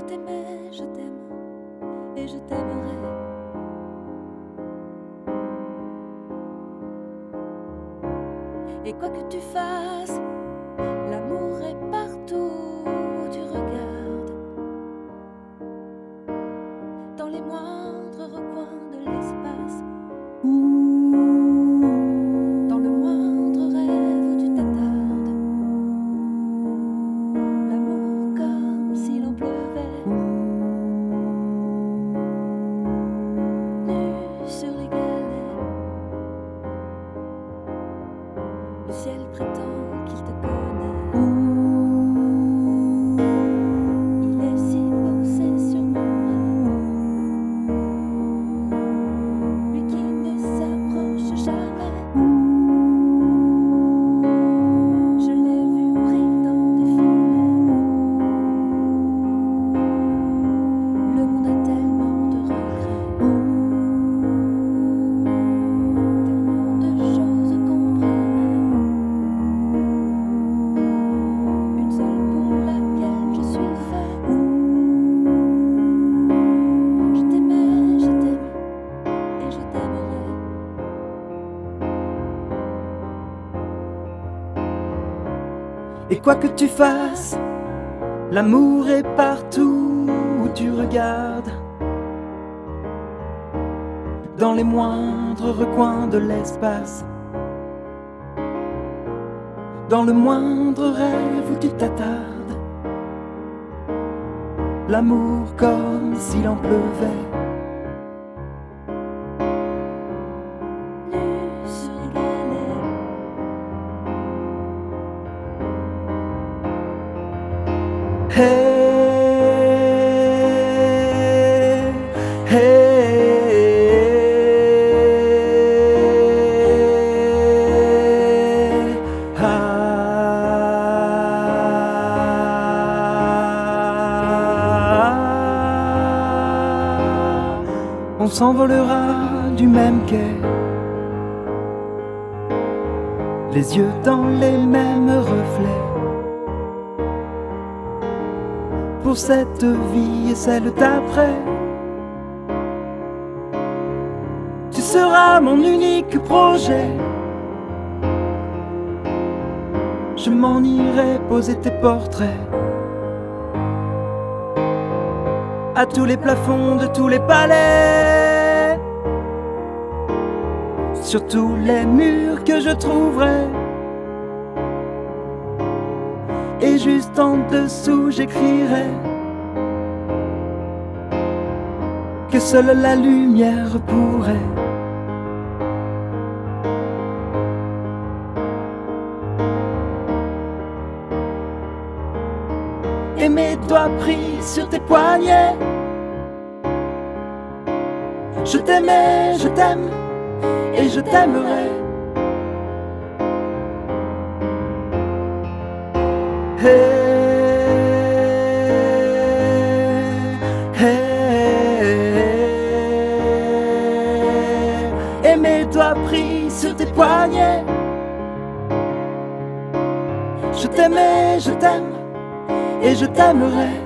t'aimais, je t'aime et je t'aimerai. Et quoi que tu fasses, l'amour est partout où tu regardes, dans les moindres recoins de l'espace, dans le moindre rêve où tu t'attardes. L'amour comme s'il en pleuvait, nu sur les galets. Le ciel prétend qu'il te connaît. Il est si beau, c'est sûrement vrai. Lui qui ne s'approche jamais. Je l'ai vu pris dans des filets. Le monde a tellement de regrets, tellement de choses qu'on promet. Une seule pour laquelle je suis fait. Je t'aimais, je t'aime et je t'aimerai. Et quoi que tu fasses, l'amour est partout où tu regardes, dans les moindres recoins de l'espace, dans le moindre rêve où tu t'attardes. L'amour comme s'il en pleuvait, Nu sur les galets. hey, hey, on s'envolera du même quai, les yeux dans les mêmes reflets, pour cette vie et celle d'après. Tu seras mon unique projet. Je m'en irai poser tes portraits à tous les plafonds de tous les palais, sur tous les murs que je trouverai. Et juste en dessous j'écrirai que seule la lumière pourrait et mes doigts pris sur tes poignets. Je t'aimais, je t'aime et je t'aimerai. Et mes doigts pris sur tes poignets. Je t'aimais, je t'aime et je t'aimerai.